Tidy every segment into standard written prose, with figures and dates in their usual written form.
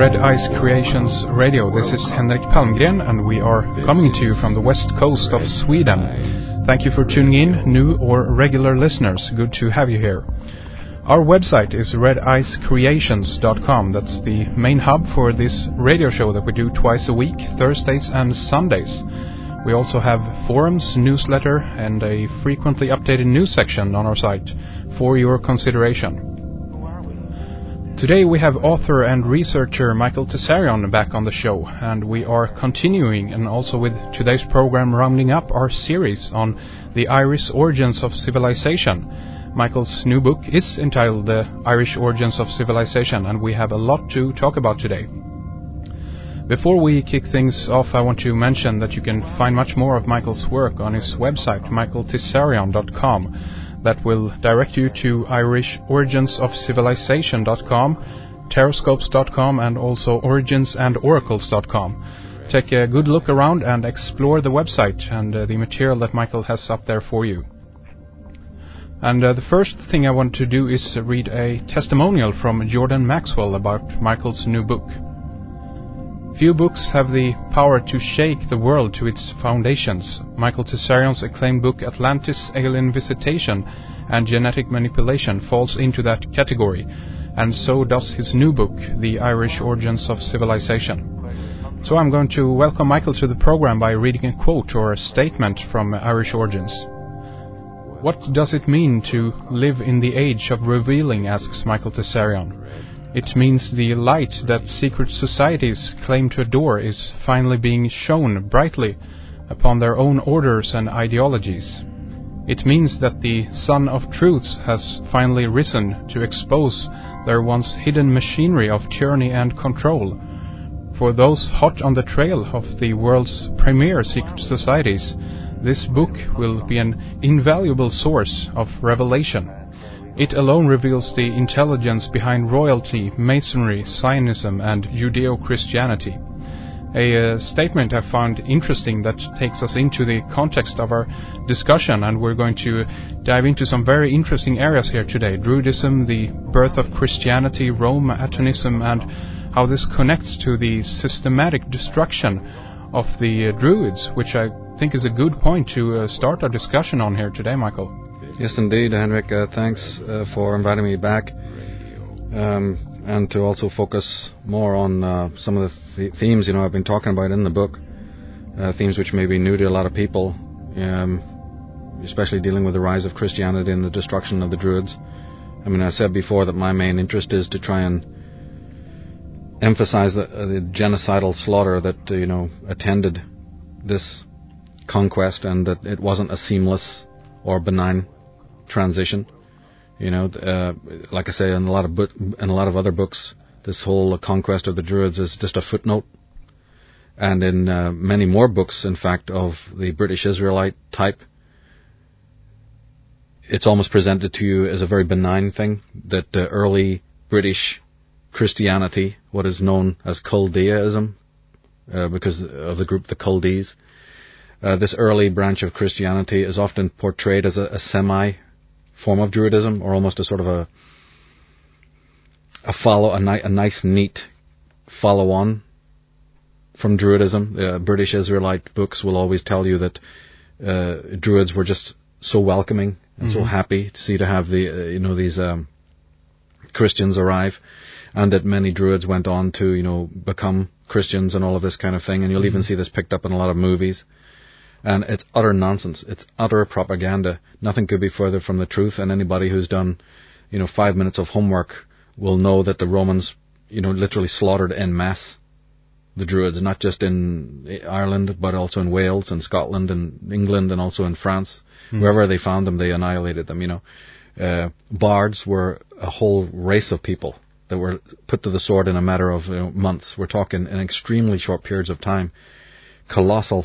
Red Ice Creations Radio. This is Henrik Palmgren, and we are coming to you from the west coast of Sweden. Thank you for tuning in, new or regular listeners. Good to have you here. Our website is redicecreations.com. That's the main hub for this radio show that we do twice a week, Thursdays and Sundays. We also have forums, newsletter, and a frequently updated news section on our site for your consideration. Today we have author and researcher Michael Tessarion back on the show, and we are continuing, and also with today's program rounding up our series on the Irish origins of civilization. Michael's new book is entitled The Irish Origins of Civilization, and we have a lot to talk about today. Before we kick things off, I want to mention that you can find much more of Michael's work on his website, michaeltessarion.com. That will direct you to irishoriginsofcivilization.com, terrascopes.com, and also originsandoracles.com. Take a good look around and explore the website and the material that Michael has up there for you. And the first thing I want to do is read a testimonial from Jordan Maxwell about Michael's new book. Few books have the power to shake the world to its foundations. Michael Tessarion's acclaimed book Atlantis, Alien Visitation and Genetic Manipulation falls into that category, and so does his new book, The Irish Origins of Civilization. So I'm going to welcome Michael to the program by reading a quote or a statement from Irish Origins. What does it mean to live in the age of revealing, asks Michael Tessarion. It means the light that secret societies claim to adore is finally being shone brightly upon their own orders and ideologies. It means that the sun of truth has finally risen to expose their once hidden machinery of tyranny and control. For those hot on the trail of the world's premier secret societies, this book will be an invaluable source of revelation. It alone reveals the intelligence behind royalty, masonry, Zionism, and Judeo-Christianity. A statement I found interesting that takes us into the context of our discussion, and we're going to dive into some very interesting areas here today. Druidism, the birth of Christianity, Rome, Atonism, and how this connects to the systematic destruction of the Druids, which I think is a good point to start our discussion on here today, Michael. Yes, indeed, Henrik. Thanks for inviting me back, and to also focus more on some of the themes I've been talking about in the book, themes which may be new to a lot of people, especially dealing with the rise of Christianity and the destruction of the Druids. I mean, I said before that my main interest is to try and emphasize the genocidal slaughter that attended this conquest, and that it wasn't a seamless or benign transition. Like I say, in a lot of other books, this whole conquest of the Druids is just a footnote. And in many more books, in fact, of the British Israelite type, it's almost presented to you as a very benign thing, that early British Christianity, what is known as Chaldeaism, because of the group the Chaldees, this early branch of Christianity is often portrayed as a semi-form of Druidism, or almost a sort of a nice, neat follow-on from Druidism. British Israelite books will always tell you that Druids were just so welcoming and so happy to have these Christians arrive, and that many Druids went on to become Christians and all of this kind of thing. And you'll even see this picked up in a lot of movies. And it's utter nonsense. It's utter propaganda. Nothing could be further from the truth. And anybody who's done, 5 minutes of homework will know that the Romans, literally slaughtered en masse the Druids, not just in Ireland, but also in Wales and Scotland and England and also in France. Wherever they found them, they annihilated them. Bards were a whole race of people that were put to the sword in a matter of months. We're talking in extremely short periods of time. Colossal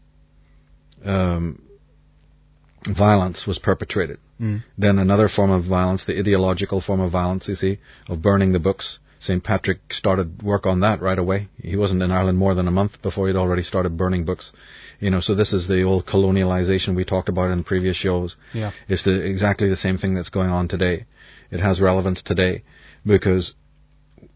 violence was perpetrated. Then another form of violence, the ideological form of violence, of burning the books. St. Patrick started work on that right away. He wasn't in Ireland more than a month before he'd already started burning books. So this is the old colonialization we talked about in previous shows. Yeah. It's exactly the same thing that's going on today. It has relevance today because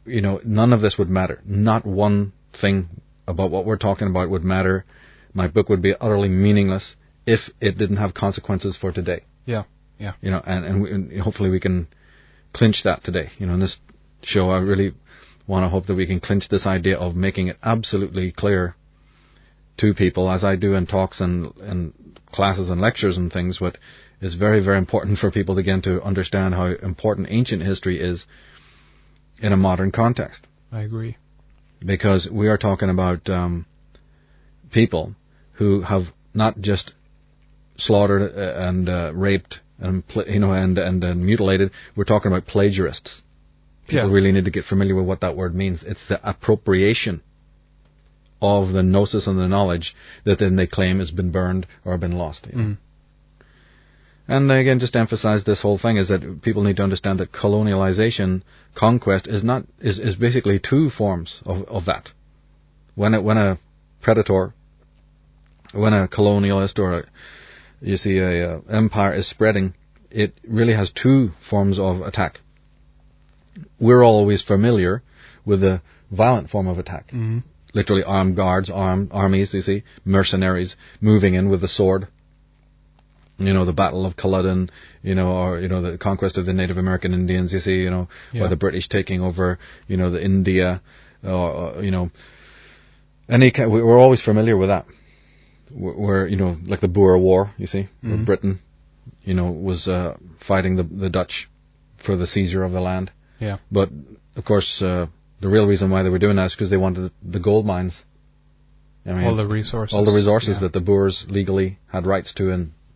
none of this would matter. Not one thing about what we're talking about would matter. My book would be utterly meaningless if it didn't have consequences for today. Yeah. And hopefully we can clinch that today. In this show, I really want to hope that we can clinch this idea of making it absolutely clear to people, as I do in talks and classes and lectures and things, what is very, very important for people again to understand how important ancient history is in a modern context. I agree. Because we are talking about people who have not just slaughtered and raped and mutilated. We're talking about plagiarists. People really need to get familiar with what that word means. It's the appropriation of the gnosis and the knowledge that then they claim has been burned or been lost. And again, just to emphasize this whole thing is that people need to understand that colonialization, conquest, is basically two forms of that. When a predator, when a colonialist or a empire is spreading, it really has two forms of attack. We're always familiar with the violent form of attack. Mm-hmm. Literally armed guards, armies, mercenaries moving in with the sword. The Battle of Culloden, or the conquest of the Native American Indians, or the British taking over, the India, we're always familiar with that. Where, like the Boer War, where Britain, was fighting the Dutch for the seizure of the land. Yeah. But, of course, the real reason why they were doing that is because they wanted the gold mines. All the resources. All the resources that the Boers legally had rights to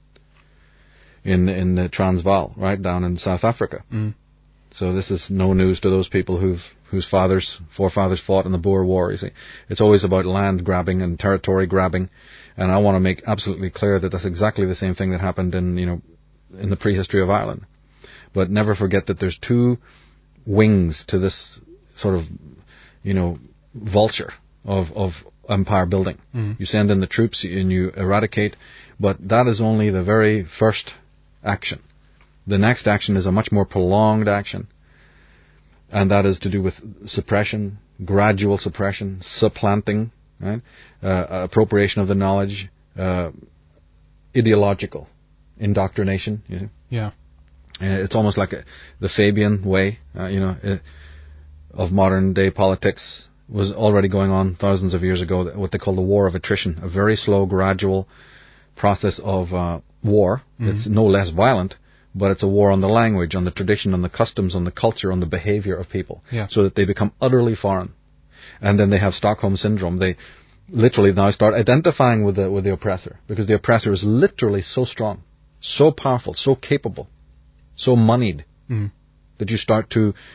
in the Transvaal, right down in South Africa. Mm. So this is no news to those people whose forefathers fought in the Boer War. It's always about land grabbing and territory grabbing, and I want to make absolutely clear that that's exactly the same thing that happened in the prehistory of Ireland. But never forget that there's two wings to this sort of vulture of empire building. Mm. You send in the troops and you eradicate, but that is only the very first action. The next action is a much more prolonged action, and that is to do with suppression, gradual suppression, supplanting, right? Appropriation of the knowledge, ideological indoctrination. Yeah. It's almost like the Fabian way, of modern day politics was already going on thousands of years ago. What they call the war of attrition, a very slow, gradual process of war. Mm-hmm. It's no less violent, but it's a war on the language, on the tradition, on the customs, on the culture, on the behavior of people, so that they become utterly foreign. And then they have Stockholm Syndrome. They literally now start identifying with the oppressor, because the oppressor is literally so strong, so powerful, so capable, so moneyed, that you start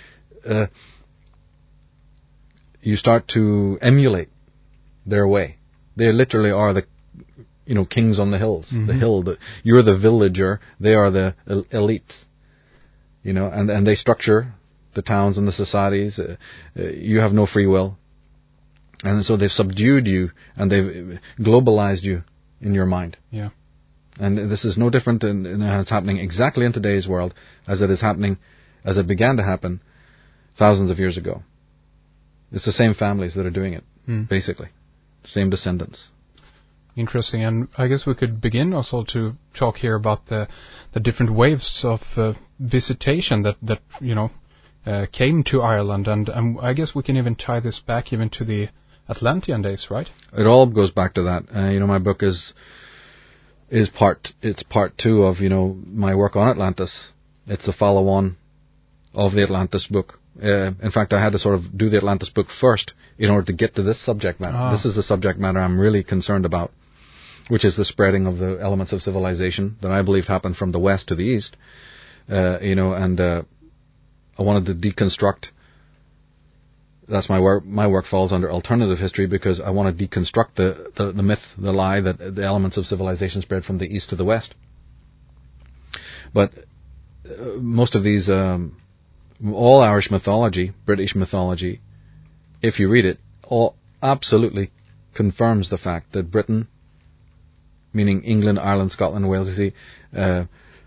to emulate their way. They literally are the kings on the hills. Mm-hmm. The hill. You're the villager. They are the elites. And they structure the towns and the societies. You have no free will. And so they've subdued you and they've globalized you in your mind. Yeah. And this is no different than it's happening exactly in today's world as it began to happen thousands of years ago. It's the same families that are doing it, basically. Same descendants. Interesting. And I guess we could begin also to talk here about the different waves of visitation that came to Ireland. And I guess we can even tie this back even to the Atlantean days, right? It all goes back to that. My book is part two of, my work on Atlantis. It's a follow-on of the Atlantis book. In fact, I had to sort of do the Atlantis book first in order to get to this subject matter. This is the subject matter I'm really concerned about, which is the spreading of the elements of civilization that I believed happened from the west to the east. And I wanted to deconstruct. That's my work. My work falls under alternative history because I want to deconstruct the myth, the lie that the elements of civilization spread from the east to the west. But most of these, all Irish mythology, British mythology, if you read it, all absolutely confirms the fact that Britain, meaning England, Ireland, Scotland, Wales,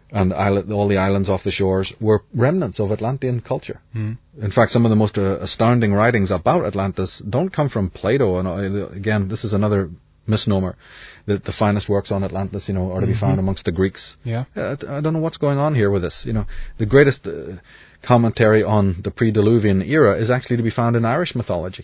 and all the islands off the shores were remnants of Atlantean culture. In fact, some of the most astounding writings about Atlantis don't come from Plato. And again, this is another misnomer that the finest works on Atlantis, are to be found amongst the Greeks. Yeah. I don't know what's going on here with this. The greatest commentary on the pre-Diluvian era is actually to be found in Irish mythology.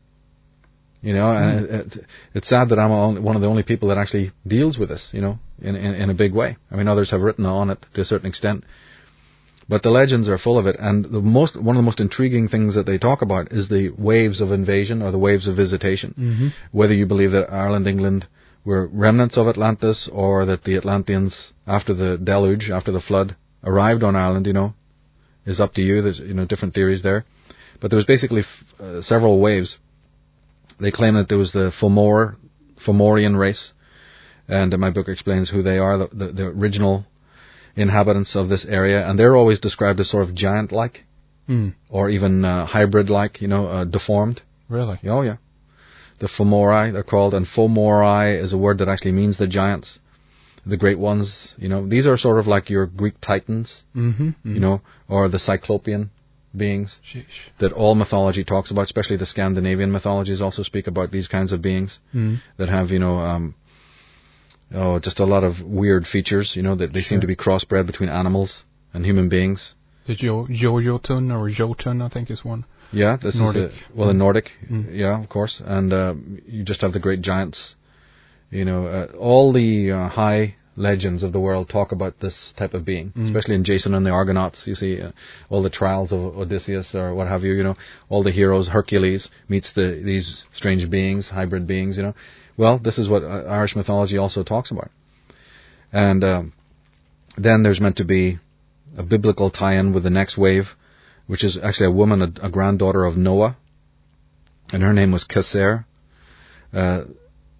And it's sad that I'm one of the only people that actually deals with this, in a big way. I mean, others have written on it to a certain extent, but the legends are full of it. And one of the most intriguing things that they talk about is the waves of invasion or the waves of visitation. Whether you believe that Ireland, England were remnants of Atlantis, or that the Atlanteans, after the deluge, after the flood, arrived on Ireland, is up to you. There's different theories there, but there was basically several waves. They claim that there was the Fomorian race, and my book explains who they are, the original inhabitants of this area, and they're always described as sort of giant-like, or even hybrid-like, deformed. Really? Oh, yeah. The Fomori, they're called, and Fomori is a word that actually means the giants, the great ones. These are sort of like your Greek titans, or the Cyclopean beings. Sheesh. That all mythology talks about, especially the Scandinavian mythologies also speak about these kinds of beings that have, just a lot of weird features, that they seem to be crossbred between animals and human beings. The Jotun or Jotun, I think, is one. Yeah, this Nordic. is in Nordic, yeah, of course. And you just have the great giants. All the high legends of the world talk about this type of being, especially in Jason and the Argonauts. You see all the trials of Odysseus or what have you. All the heroes. Hercules meets these strange beings, hybrid beings. Well, this is what Irish mythology also talks about. And then there's meant to be a biblical tie-in with the next wave, which is actually a woman, a granddaughter of Noah, and her name was Kesser. I'm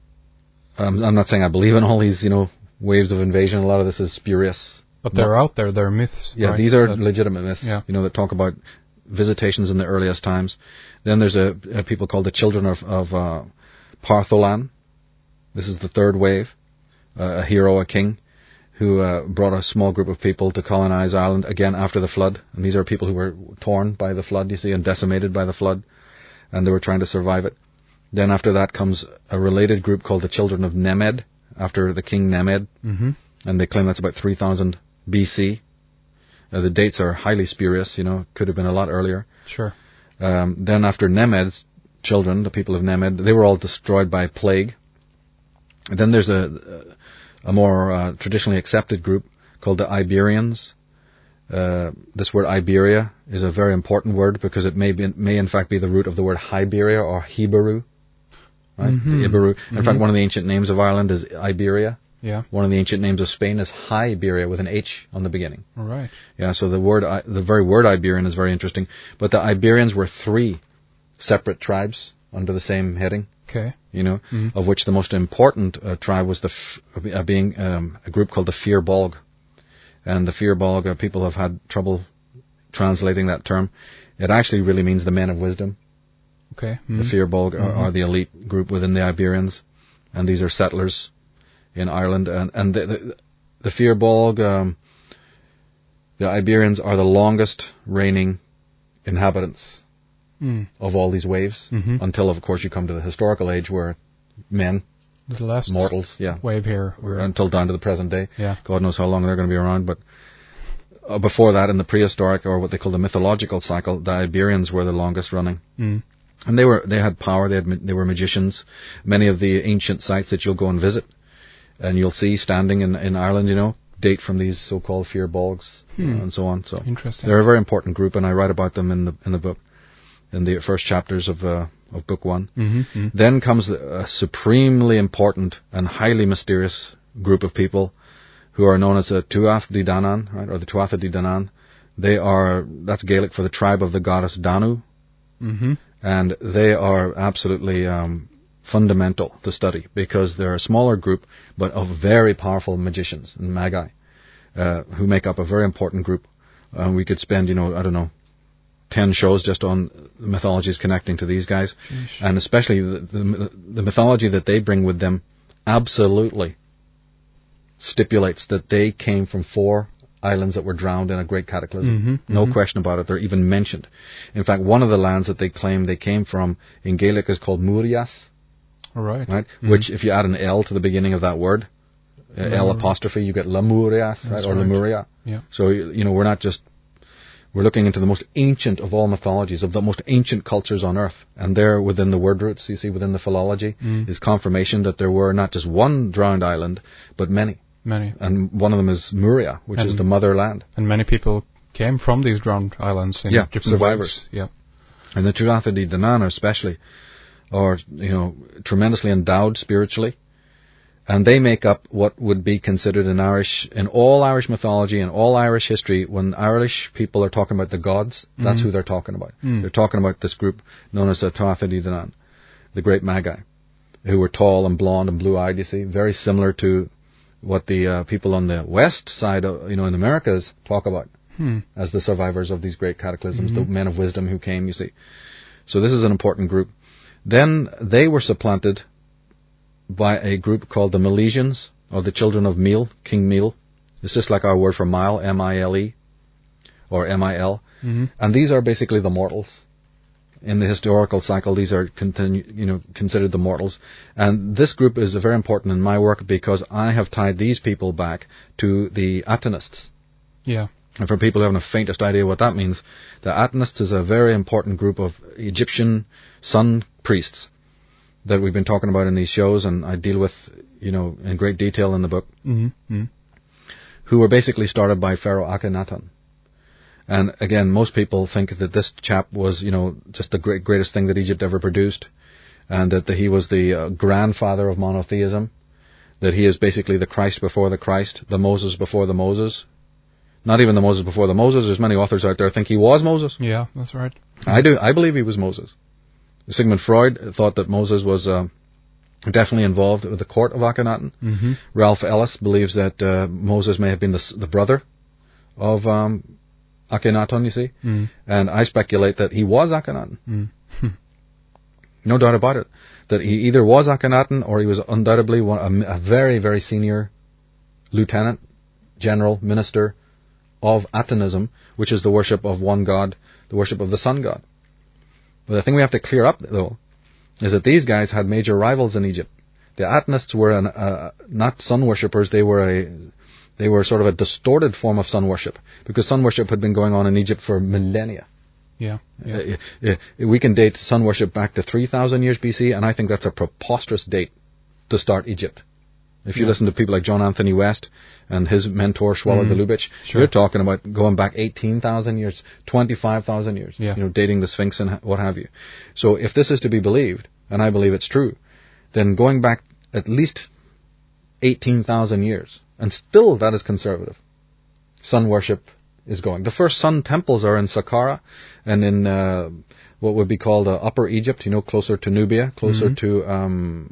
not saying I believe in all these, waves of invasion. A lot of this is spurious. But they're out there. They're myths. Yeah, right? These are legitimate myths, that talk about visitations in the earliest times. Then there's a people called the children of Partholan. This is the third wave. A hero, a king, who brought a small group of people to colonize Ireland again after the flood. And these are people who were torn by the flood, and decimated by the flood. And they were trying to survive it. Then after that comes a related group called the children of Nemed, after the king Nemed, and they claim that's about 3000 BC. The dates are highly spurious, could have been a lot earlier. Sure. Then after Nemed's children, the people of Nemed, they were all destroyed by plague. And then there's a more traditionally accepted group called the Iberians. This word Iberia is a very important word because it may in fact be the root of the word Hiberia or Hiberu. Right? The Iberu. In fact, one of the ancient names of Ireland is Iberia. Yeah. One of the ancient names of Spain is Hiberia with an H on the beginning. All right. Yeah. So the very word Iberian is very interesting. But the Iberians were 3 separate tribes under the same heading. Okay. Of which the most important tribe was being a group called the Fir Bolg. And the Fir Bolg, people have had trouble translating that term. It actually really means the men of wisdom. Okay. The Fir Bolg are the elite group within the Iberians, and these are settlers in Ireland. And the Fir Bolg, the Iberians are the longest reigning inhabitants of all these waves, until, of course, you come to the historical age where men, the last mortals, wave here, until down to the present day. Yeah. God knows how long they're going to be around, but before that, in the prehistoric, or what they call the mythological cycle, the Iberians were the longest running. And they had power. They were magicians. Many of the ancient sites that you'll go and visit, and you'll see standing in Ireland, date from these so-called Fir Bolgs and so on. So interesting. They're a very important group, and I write about them in the book, in the first chapters of book 1. Then comes a supremely important and highly mysterious group of people who are known as the Tuatha Dé Danann, right, or the Tuatha Dé Danann. That's Gaelic for the tribe of the goddess Danu. And they are absolutely fundamental to study because they're a smaller group, but of very powerful magicians and magi who make up a very important group. We could spend, 10 shows just on mythologies connecting to these guys. Sheesh. And especially the mythology that they bring with them absolutely stipulates that they came from 4 islands that were drowned in a great cataclysm. Mhm, No mhm. question about it. They're even mentioned. In fact, one of the lands that they claim they came from in Gaelic is called Murias, All right. right? Mhm. Which, if you add an L to the beginning of that word, L apostrophe, you get Lemurias, right? That's Or right. Lemuria. Yeah. So, we're not just, we're looking into the most ancient of all mythologies, of the most ancient cultures on earth. And there, within the word roots, you see, within the philology, is confirmation that there were not just one drowned island, but many. Many. And one of them is Muria, which is And- the motherland. And many people came from these drowned islands in Yeah, different survivors. ways. Yeah. And the Tuatha Dé Danann especially are, tremendously endowed spiritually. And they make up what would be considered in all Irish mythology and all Irish history, when Irish people are talking about the gods, that's who they're talking about. They're talking about this group known as the Tuatha Dé Danann, the great Magi, who were tall and blonde and blue-eyed, you see, very similar to what the people on the west side, in Americas talk about as the survivors of these great cataclysms, the men of wisdom who came, you see. So this is an important group. Then they were supplanted by a group called the Milesians, or the children of Mil, King Mil. It's just like our word for mile, M-I-L-E, or M-I-L. And these are basically the mortals. In the historical cycle, these are considered the mortals. And this group is very important in my work because I have tied these people back to the Atenists. Yeah. And for people who haven't the faintest idea what that means, the Atenists is a very important group of Egyptian sun priests that we've been talking about in these shows, and I deal with, in great detail in the book, who were basically started by Pharaoh Akhenaten. And again, most people think that this chap was, just the greatest thing that Egypt ever produced, and that he was the grandfather of monotheism, that he is basically the Christ before the Christ, the Moses before the Moses. Not even the Moses before the Moses. There's many authors out there who think he was Moses. Yeah, that's right. I do. I believe he was Moses. Sigmund Freud thought that Moses was definitely involved with the court of Akhenaten. Ralph Ellis believes that Moses may have been the brother of Akhenaten, you see. And I speculate that he was Akhenaten. No doubt about it. That he either was Akhenaten or he was undoubtedly a very, very senior lieutenant, general, minister of Atenism, which is the worship of one god, the worship of the sun god. But the thing we have to clear up, though, is that these guys had major rivals in Egypt. The Atenists were not sun worshippers. They were sort of a distorted form of sun worship, because sun worship had been going on in Egypt for millennia. Yeah. We can date sun worship back to 3,000 years BC, and I think that's a preposterous date to start Egypt. If you listen to people like John Anthony West and his mentor Shwala de Lubitsch, you're talking about going back 18,000 years, 25,000 years, dating the Sphinx and what have you. So if this is to be believed, and I believe it's true, then going back at least 18,000 years, and still that is conservative, sun worship is going. The first sun temples are in Saqqara and in what would be called Upper Egypt, closer to Nubia, closer to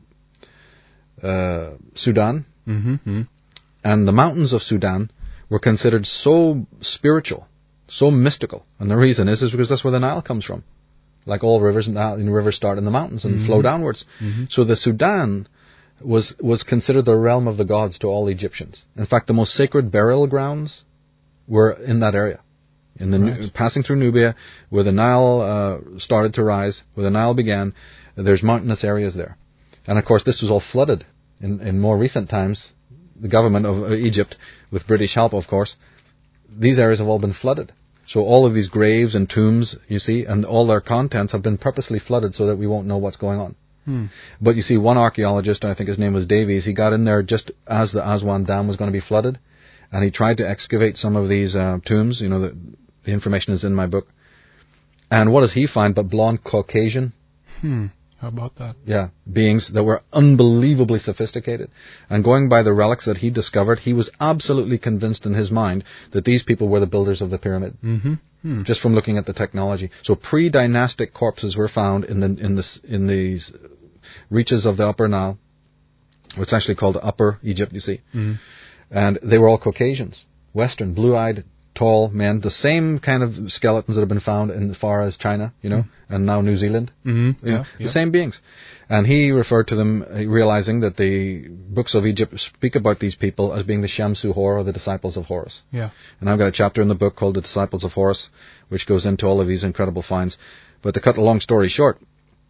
Sudan. And the mountains of Sudan were considered so spiritual, so mystical. And the reason is because that's where the Nile comes from. Like all rivers, rivers start in the mountains and flow downwards. So the Sudan was considered the realm of the gods to all Egyptians. In fact, the most sacred burial grounds were in that area. Passing through Nubia, where the Nile started to rise, where the Nile began, there's mountainous areas there. And of course, this was all flooded in more recent times. The government of Egypt, with British help, of course, these areas have all been flooded. So all of these graves and tombs, you see, and all their contents have been purposely flooded so that we won't know what's going on. But you see, one archaeologist, I think his name was Davies, he got in there just as the Aswan Dam was going to be flooded, and he tried to excavate some of these tombs. The information is in my book. And what does he find but blonde Caucasian? How about that? Yeah, beings that were unbelievably sophisticated. And going by the relics that he discovered, he was absolutely convinced in his mind that these people were the builders of the pyramid. Just from looking at the technology. So pre-dynastic corpses were found in these reaches of the Upper Nile. It's actually called Upper Egypt, you see. And they were all Caucasians, Western, blue-eyed, tall men, the same kind of skeletons that have been found in as far as China, and now New Zealand. The same beings. And he referred to them, realizing that the books of Egypt speak about these people as being the Shamsu Hor, or the disciples of Horus. Yeah. And I've got a chapter in the book called The Disciples of Horus, which goes into all of these incredible finds. But to cut a long story short,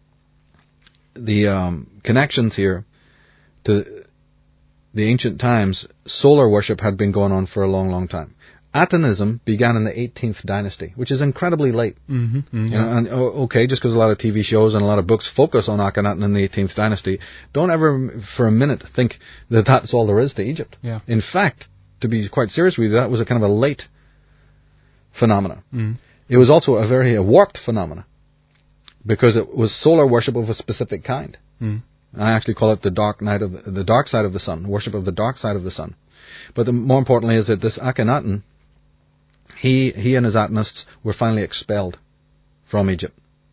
the connections here to the ancient times, solar worship had been going on for a long, long time. Atonism began in the 18th dynasty, which is incredibly late. Okay, just because a lot of TV shows and a lot of books focus on Akhenaten in the 18th dynasty, don't ever for a minute think that that's all there is to Egypt. Yeah. In fact, to be quite serious with you, that was a kind of a late phenomena. It was also a very warped phenomena, because it was solar worship of a specific kind. I actually call it the dark side of the sun, worship of the dark side of the sun. But more importantly is that this Akhenaten, he and his Atenists were finally expelled from Egypt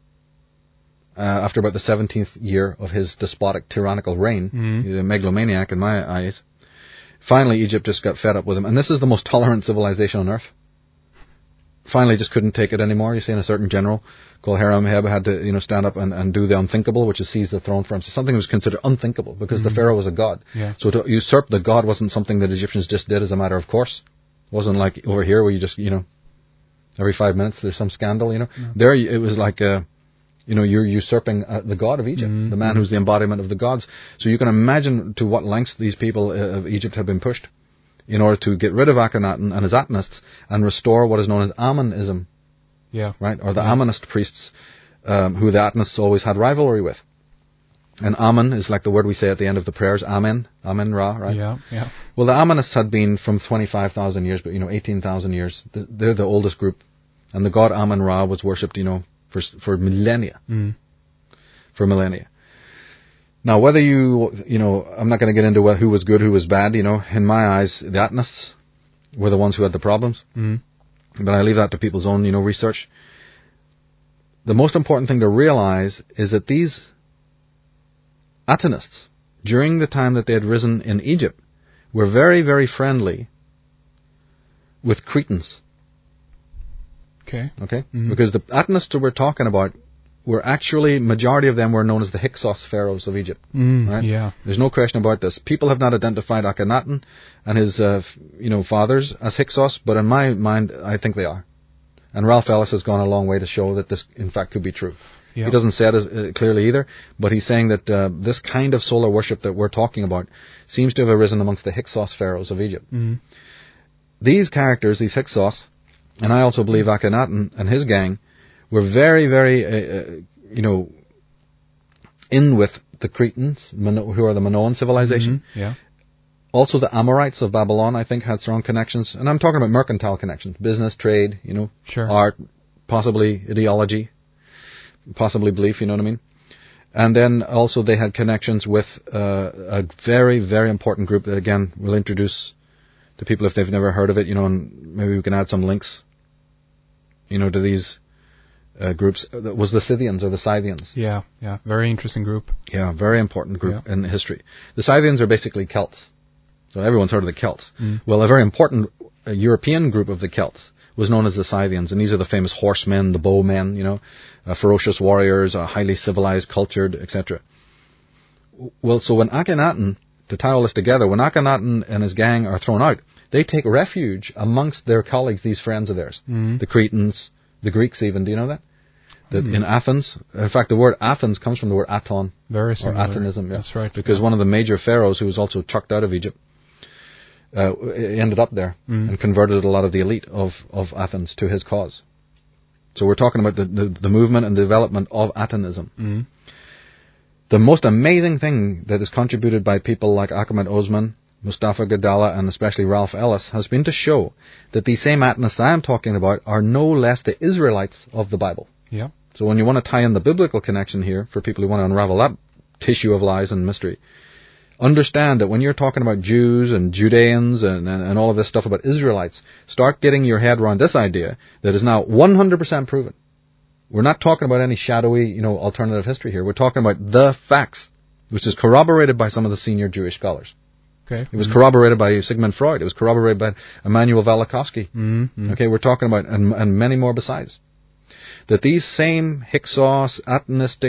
after about the 17th year of his despotic, tyrannical reign. He was a megalomaniac in my eyes. Finally, Egypt just got fed up with him. And this is the most tolerant civilization on earth. Finally just couldn't take it anymore. You see, a certain general called Hiram-Heb had to, stand up and do the unthinkable, which is seize the throne for him. So something was considered unthinkable because the pharaoh was a god. Yeah. So to usurp the god wasn't something that Egyptians just did as a matter of course. It wasn't like over here where you just, every 5 minutes there's some scandal, No. There it was like, you're usurping the god of Egypt, the man who's the embodiment of the gods. So you can imagine to what lengths these people of Egypt have been pushed in order to get rid of Akhenaten and his Atenists and restore what is known as Amonism. Yeah. Right? Or the Amonist priests, who the Atenists always had rivalry with. And Amen is like the word we say at the end of the prayers, Amen, Amen Ra, right? Yeah, yeah. Well, the Amonists had been from 25,000 years, but 18,000 years. They're the oldest group. And the god Amen Ra was worshipped, for millennia. For millennia. Now, whether I'm not going to get into who was good, who was bad, in my eyes, the Atenists were the ones who had the problems. But I leave that to people's own, research. The most important thing to realize is that these Atenists, during the time that they had risen in Egypt, were very, very friendly with Cretans. Okay. Because the Atenists that we're talking about were actually, majority of them were known as the Hyksos pharaohs of Egypt. Right? Yeah. There's no question about this. People have not identified Akhenaten and his, fathers as Hyksos, but in my mind, I think they are. And Ralph Ellis has gone a long way to show that this, in fact, could be true. Yeah. He doesn't say it as clearly either, but he's saying that this kind of solar worship that we're talking about seems to have arisen amongst the Hyksos pharaohs of Egypt. These characters, these Hyksos, and I also believe Akhenaten and his gang, were very, very, in with the Cretans, who are the Minoan civilization. Yeah. Also the Amorites of Babylon, I think, had strong connections. And I'm talking about mercantile connections. Business, trade, Sure. Art, possibly ideology, possibly belief, you know what I mean? And then also they had connections with a very, very important group that, again, we'll introduce to people if they've never heard of it, and maybe we can add some links, to these groups. That was the Scythians or the Scythians. Yeah. Very interesting group. Yeah, very important group in history. The Scythians are basically Celts. So everyone's heard of the Celts. Well, a very important European group of the Celts was known as the Scythians, and these are the famous horsemen, the bowmen, ferocious warriors, highly civilized, cultured, etc. Well, so when Akhenaten, to tie all this together, when Akhenaten and his gang are thrown out, they take refuge amongst their colleagues, these friends of theirs, the Cretans, the Greeks even. Do you know that? That in Athens, in fact, the word Athens comes from the word Aton. Very similar. Or Atonism. Yeah. That's right. Because one of the major pharaohs, who was also chucked out of Egypt, ended up there and converted a lot of the elite of Athens to his cause. So we're talking about the movement and development of Atonism. The most amazing thing that is contributed by people like Ahmed Osman, Mustafa Gadala, and especially Ralph Ellis, has been to show that these same Atonists I am talking about are no less the Israelites of the Bible. Yeah. So when you want to tie in the biblical connection here, for people who want to unravel that tissue of lies and mystery, understand that when you're talking about Jews and Judeans and all of this stuff about Israelites, start getting your head around this idea that is now 100% proven. We're not talking about any shadowy, alternative history here. We're talking about the facts, which is corroborated by some of the senior Jewish scholars. Okay. It was corroborated by Sigmund Freud. It was corroborated by Immanuel Velikovsky. Mm-hmm. Okay, we're talking about, and many more besides. That these same Hyksos, atonistic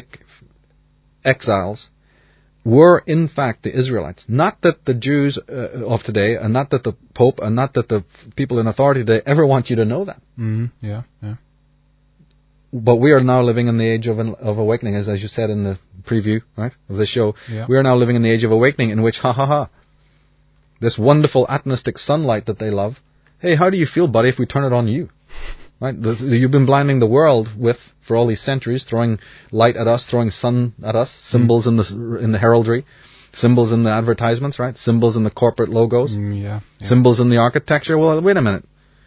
exiles were in fact the Israelites. Not that the Jews of today, and not that the Pope, and not that the people in authority today ever want you to know that. Mm-hmm. Yeah, yeah. But we are now living in the age of awakening, as you said in the preview, right, of this show. Yeah. We are now living in the age of awakening in which, this wonderful atonistic sunlight that they love. Hey, how do you feel, buddy, if we turn it on you? Right? You've been blinding the world for all these centuries, throwing light at us, throwing sun at us, symbols in the heraldry, symbols in the advertisements, right? Symbols in the corporate logos, Yeah. symbols in the architecture. Well, wait a minute.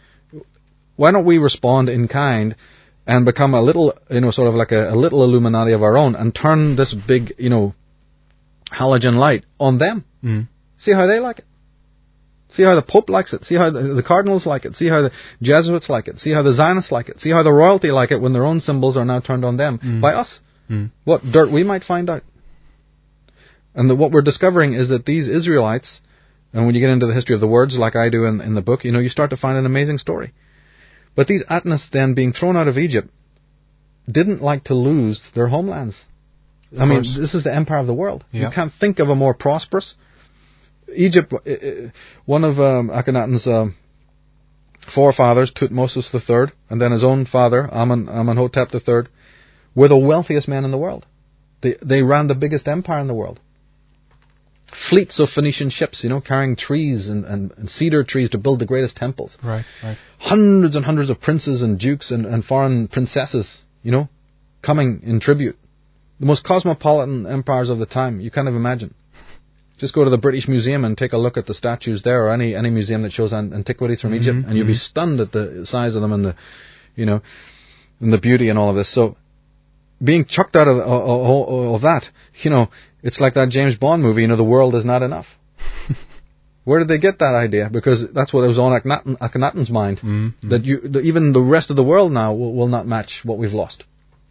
Why don't we respond in kind and become a little, sort of like a little Illuminati of our own, and turn this big, halogen light on them? Mm. See how they like it. See how the Pope likes it. See how the Cardinals like it. See how the Jesuits like it. See how the Zionists like it. See how the royalty like it when their own symbols are now turned on them by us. Mm. What dirt we might find out. And what we're discovering is that these Israelites, and when you get into the history of the words like I do in the book, you start to find an amazing story. But these Atonists then being thrown out of Egypt didn't like to lose their homelands. I mean, this is the empire of the world. Yeah. You can't think of a more prosperous. Egypt, one of Akhenaten's forefathers, Tutmosis III, and then his own father, Amenhotep III, were the wealthiest men in the world. They ran the biggest empire in the world. Fleets of Phoenician ships, carrying trees and cedar trees to build the greatest temples. Right, right. Hundreds and hundreds of princes and dukes and foreign princesses, coming in tribute. The most cosmopolitan empires of the time, you can't even imagine. Just go to the British Museum and take a look at the statues there, or any museum that shows antiquities from Egypt, and you'll be stunned at the size of them and and the beauty and all of this. So, being chucked out of that, it's like that James Bond movie, the world is not enough. Where did they get that idea? Because that's what was on Akhenaten's mind, that even the rest of the world now will not match what we've lost.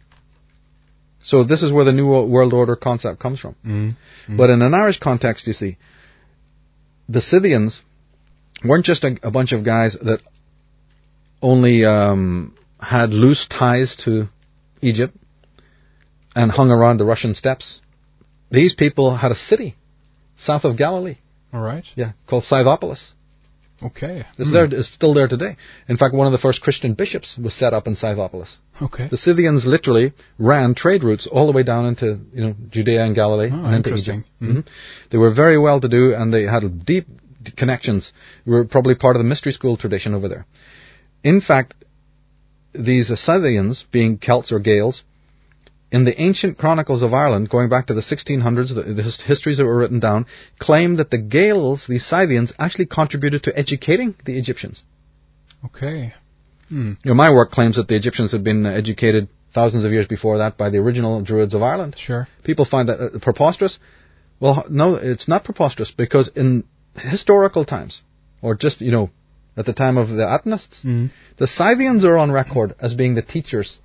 So this is where the New World Order concept comes from. But in an Irish context, you see, the Scythians weren't just a bunch of guys that only had loose ties to Egypt and hung around the Russian steppes. These people had a city south of Galilee. All right. Yeah, called Scythopolis. Okay. It's still there today. In fact, one of the first Christian bishops was set up in Scythopolis. Okay. The Scythians literally ran trade routes all the way down into Judea and Galilee and into Egypt. They were very well to do, and they had deep connections. They were probably part of the mystery school tradition over there. In fact, these Scythians, being Celts or Gaels, in the ancient chronicles of Ireland, going back to the 1600s, the histories that were written down, claim that the Gaels, these Scythians, actually contributed to educating the Egyptians. Okay. My work claims that the Egyptians had been educated thousands of years before that by the original Druids of Ireland. Sure. People find that preposterous. Well, no, it's not preposterous, because in historical times, or just, at the time of the Atonists, the Scythians are on record as being the teachers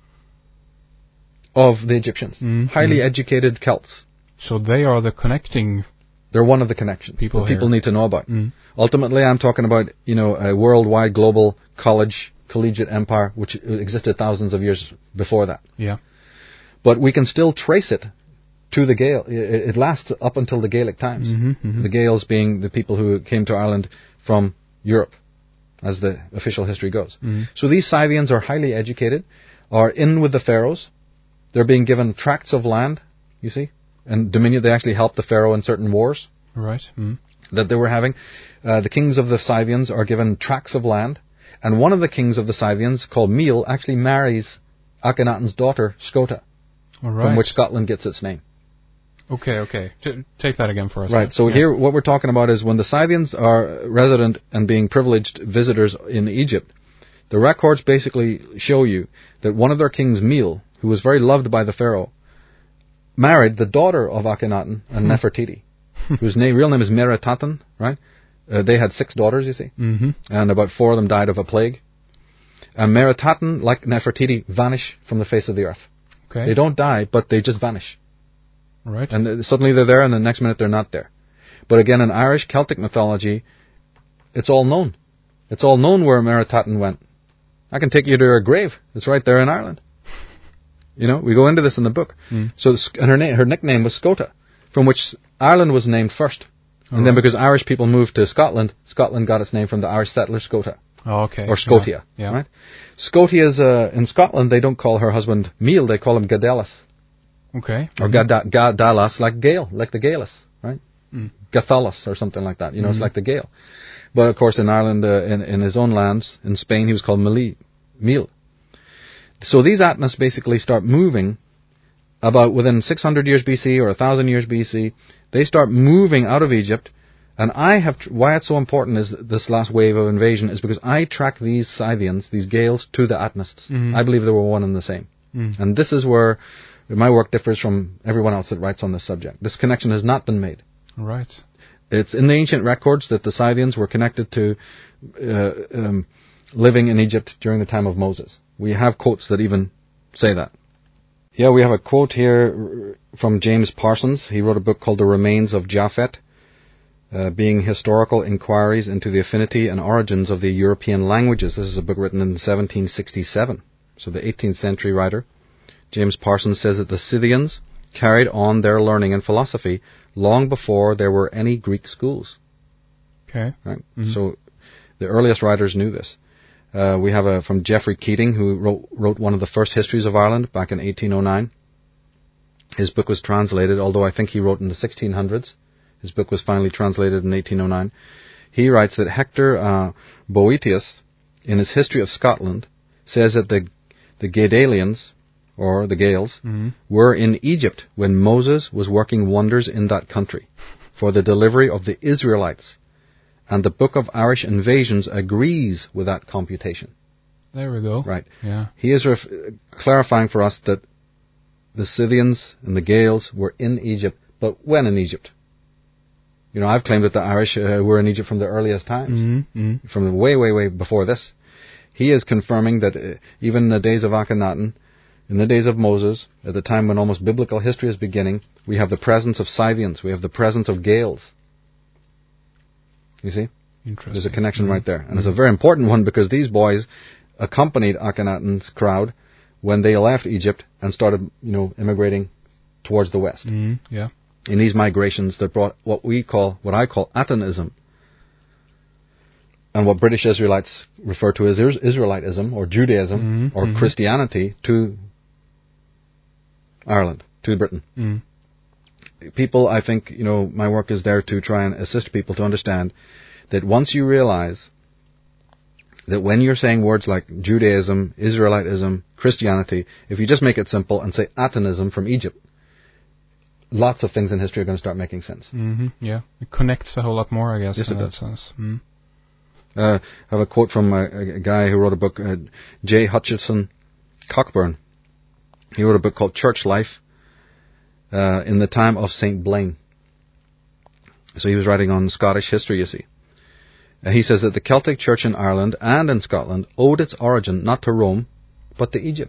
of the Egyptians. Highly educated Celts. So they are the connecting... They're one of the connections people need to know about. Ultimately, I'm talking about, a worldwide global collegiate empire which existed thousands of years before that. Yeah. But we can still trace it to the Gael. It lasts up until the Gaelic times. The Gaels being the people who came to Ireland from Europe, as the official history goes. So these Scythians are highly educated, are in with the pharaohs. They're being given tracts of land, you see, and dominion. They actually helped the pharaoh in certain wars that they were having. The kings of the Scythians are given tracts of land, and one of the kings of the Scythians, called Miel, actually marries Akhenaten's daughter, Skota, from which Scotland gets its name. Okay. Take that again for us. Right, so here what we're talking about is when the Scythians are resident and being privileged visitors in Egypt, the records basically show you that one of their kings, Miel, who was very loved by the pharaoh, married the daughter of Akhenaten and Nefertiti, whose real name is Meritaten, right? They had 6 daughters, you see, and about 4 of them died of a plague. And Meritaten, like Nefertiti, vanish from the face of the earth. Okay. They don't die, but they just vanish. Right. And suddenly they're there, and the next minute they're not there. But again, in Irish Celtic mythology, it's all known. It's all known where Meritaten went. I can take you to her grave. It's right there in Ireland. You know, we go into this in the book. So, and her nickname was Scota, from which Ireland was named first. And then because Irish people moved to Scotland, Scotland got its name from the Irish settler Scota. Oh, okay. Or Scotia. Yeah. Right? Scotia is, in Scotland, they don't call her husband Miel, they call him Gadelis. Okay. Or Gadalas, like Gael, like the Gaelis, right? Gathalas or something like that. You know, it's like the Gael. But of course in Ireland, in his own lands, in Spain, he was called Miel. So these Atnas basically start moving about within 600 years BC or 1,000 years BC. They start moving out of Egypt. And why it's so important is this last wave of invasion is because I track these Scythians, these Gaels, to the Atnists. I believe they were one and the same. And this is where my work differs from everyone else that writes on this subject. This connection has not been made. Right. It's in the ancient records that the Scythians were connected to living in Egypt during the time of Moses. We have quotes that even say that. Yeah, we have a quote here from James Parsons. He wrote a book called The Remains of Japhet, being historical inquiries into the affinity and origins of the European languages. This is a book written in 1767. So the 18th century writer, James Parsons, says that the Scythians carried on their learning and philosophy long before there were any Greek schools. Okay. Right? So the earliest writers knew this. We have from Geoffrey Keating, who wrote one of the first histories of Ireland back in 1809. His book was translated, although I think he wrote in the 1600s. His book was finally translated in 1809. He writes that Hector Boetius, in his History of Scotland, says that the Gaedalians, or the Gaels, were in Egypt when Moses was working wonders in that country for the delivery of the Israelites. And the Book of Irish Invasions agrees with that computation. There we go. Right. Yeah. He is clarifying for us that the Scythians and the Gaels were in Egypt, but when in Egypt? You know, I've claimed that the Irish were in Egypt from the earliest times, from the way before this. He is confirming that even in the days of Akhenaten, in the days of Moses, at the time when almost biblical history is beginning, we have the presence of Scythians, we have the presence of Gaels. You see? Interesting. There's a connection right there. And it's a very important one because these boys accompanied Akhenaten's crowd when they left Egypt and started, immigrating towards the west. Yeah. In these migrations that brought what I call Atanism, and what British Israelites refer to as Israelitism or Judaism or Christianity to Ireland, to Britain. People, I think, my work is there to try and assist people to understand that once you realize that when you're saying words like Judaism, Israelitism, Christianity, if you just make it simple and say Atanism from Egypt, lots of things in history are going to start making sense. Yeah. It connects a whole lot more, I guess, yes, in it that does. sense. I have a quote from a guy who wrote a book, J. Hutchinson Cockburn. He wrote a book called Church Life in the time of St. Blaine. So he was writing on Scottish history, you see. He says that the Celtic Church in Ireland and in Scotland owed its origin not to Rome, but to Egypt.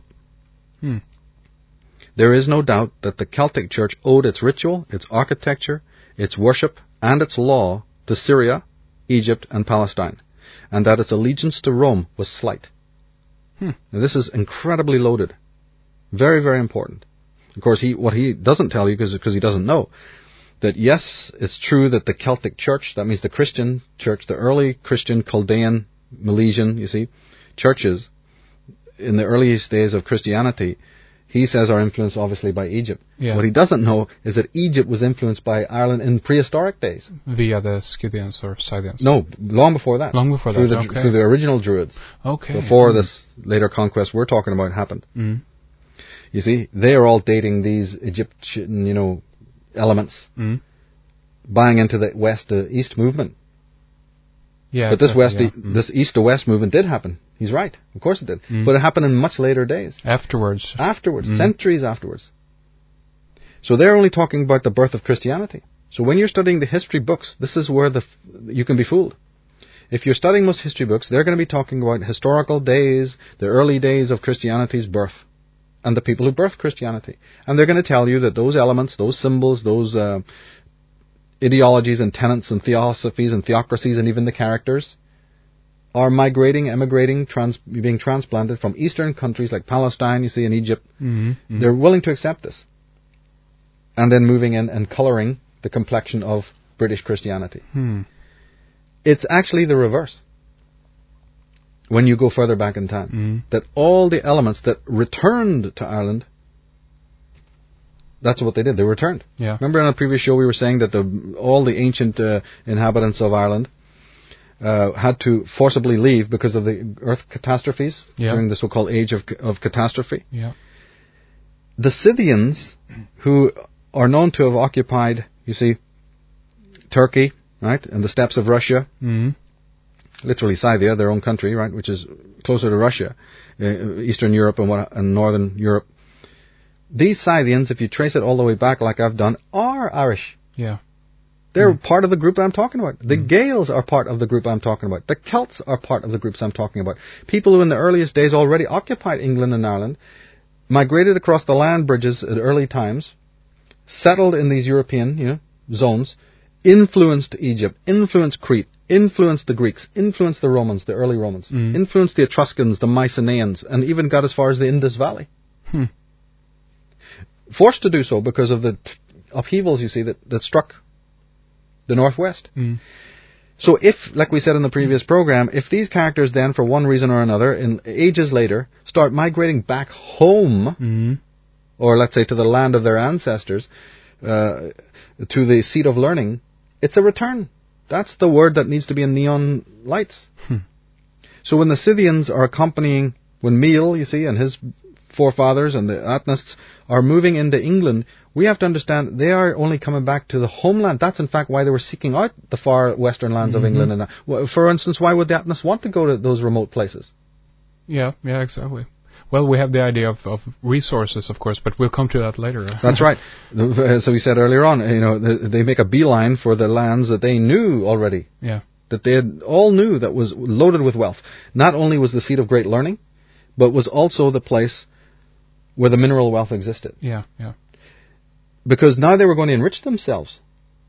There is no doubt that the Celtic Church owed its ritual, its architecture, its worship, and its law to Syria, Egypt, and Palestine, and that its allegiance to Rome was slight. Now, this is incredibly loaded. Very, very important. Of course, what he doesn't tell you, because he doesn't know, that yes, it's true that the Celtic Church, that means the Christian Church, the early Christian Chaldean, Milesian, churches, in the earliest days of Christianity, he says are influenced obviously by Egypt. Yeah. What he doesn't know is that Egypt was influenced by Ireland in prehistoric days. Via the Scythians or Scythians? No, long before that. Long before through that, through the original Druids. Okay. Before this later conquest we're talking about happened. You see, they are all dating these Egyptian, elements, buying into the west to east movement. Yeah, but exactly, this east to west movement did happen. He's right. Of course it did. But it happened in much later days. Afterwards. Centuries afterwards. So they're only talking about the birth of Christianity. So when you're studying the history books, this is where you can be fooled. If you're studying most history books, they're going to be talking about historical days, the early days of Christianity's birth, and the people who birthed Christianity. And they're going to tell you that those elements, those symbols, those ideologies and tenets and theosophies and theocracies and even the characters are migrating, emigrating, being transplanted from Eastern countries like Palestine, you see, in Egypt. Mm-hmm. They're willing to accept this. And then moving in and colouring the complexion of British Christianity. It's actually the reverse. When you go further back in time, that all the elements that returned to Ireland, that's what they did. They returned. Yeah. Remember in a previous show we were saying that all the ancient inhabitants of Ireland had to forcibly leave because of the earth catastrophes during the so-called age of catastrophe. Yeah. The Scythians, who are known to have occupied, you see, Turkey, right, and the steppes of Russia, literally Scythia, their own country, right, which is closer to Russia, Eastern Europe and Northern Europe. These Scythians, if you trace it all the way back, like I've done, are Irish. Yeah. They're part of the group I'm talking about. The Gaels are part of the group I'm talking about. The Celts are part of the groups I'm talking about. People who in the earliest days already occupied England and Ireland, migrated across the land bridges at early times, settled in these European, zones, influenced Egypt, influenced Crete, influenced the Greeks, influenced the Romans, the early Romans, influenced the Etruscans, the Mycenaeans, and even got as far as the Indus Valley. Forced to do so because of the upheavals, you see, that struck the Northwest. So if, like we said in the previous program, if these characters then, for one reason or another, in ages later, start migrating back home, or let's say to the land of their ancestors, to the seat of learning, it's a return. That's the word that needs to be in neon lights. So when the Scythians are accompanying, when Miel, you see, and his forefathers and the Atnists are moving into England, we have to understand they are only coming back to the homeland. That's in fact why they were seeking out the far western lands of England. And for instance, why would the Atnists want to go to those remote places? Yeah, exactly. Well, we have the idea of resources, of course, but we'll come to that later. That's right. So we said earlier on, they make a beeline for the lands that they knew already. Yeah. That they all knew that was loaded with wealth. Not only was the seat of great learning, but was also the place where the mineral wealth existed. Yeah. Because now they were going to enrich themselves.